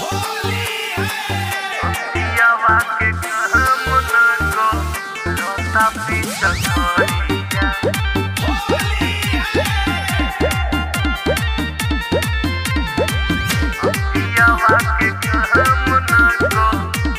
पियावा के काम न को रोता पीछा करिया। पियावा के काम न को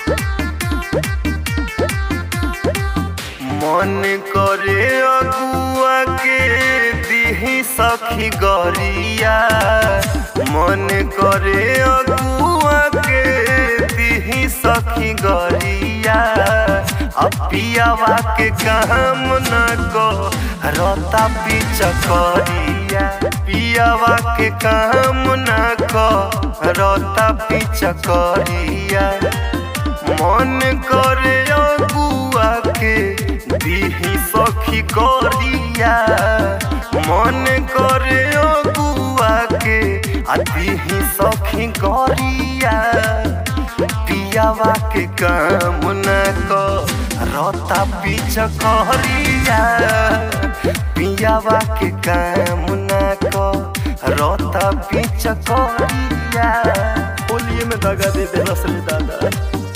मन करे अगुआ के दिही सखी गरिया। मन करे अगुआ के दिही सखी गरिया। पियावा के काम न को रोता पीछा करिया। पियावा के काम न को रोता पीछा करिया। मन करे अगुआ के दिही सखी गरिया। मन करे अगुआ के दिही सखी गरिया। पियावा के काम न को रोता पीछा करिया। पियावा के काम न को रोता पीछा करिया। होलिये में दगा दे दे रसले दादा।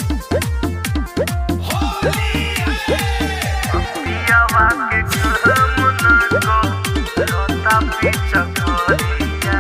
पियावा के काम न को रोता पीछा करिया।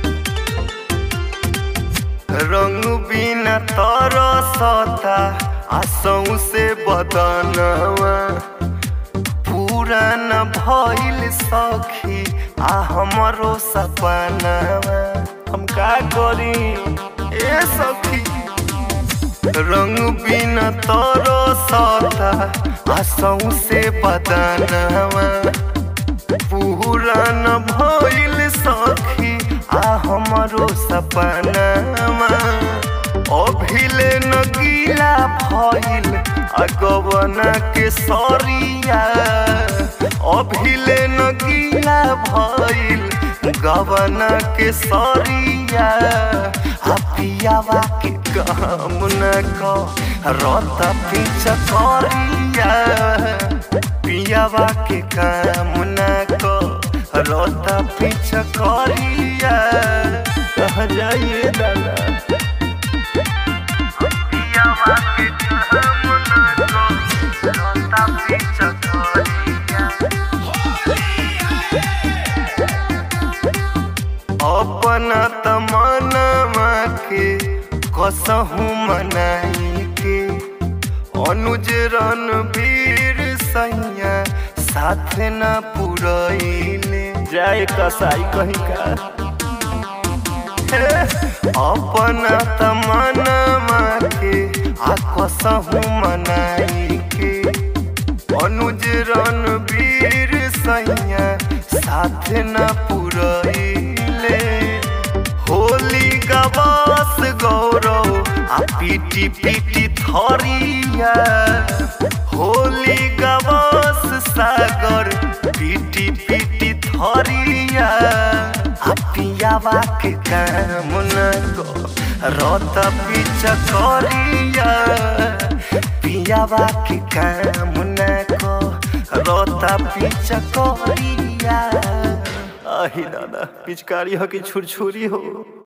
रंग बिना तरसता आसों से बदनवा। पुरान भइल सखी हमरो सपनावा। हम का करी ए सखी। रंग बिना तरसता आसों से बदनवा। पुरान भइल सखी हमरो सपनावा। अभिले नगीला भइल अगवना के सरिया। अभिले नगीला भइल गवना के सरिया। पियावा के काम न को रोता पीछा करिया। पियावा के काम न को रोता पीछा करिया। कहाँ जाइए दादा। पियावा के काम न को रोता पीछा करिया। अपना तमन्ना के कसहु मनाई के। अनुज रणवीर सैया साथ न पुरैले। जाए कसाई कहीं का। अपना तमन्ना के कसहु मनाई के। अनुज रणवीर सैया साथ न पुरैले। होली गवास गौरव पीटी पीटी थरिया। होली गवास सागर पीटी पीटी थरिया। पियावा के काम न को रोता पीछा करिया। पियावा के काम न को रोता पीछा करिया। आही दादा पिचकारी हो कि छुरछुरी हो।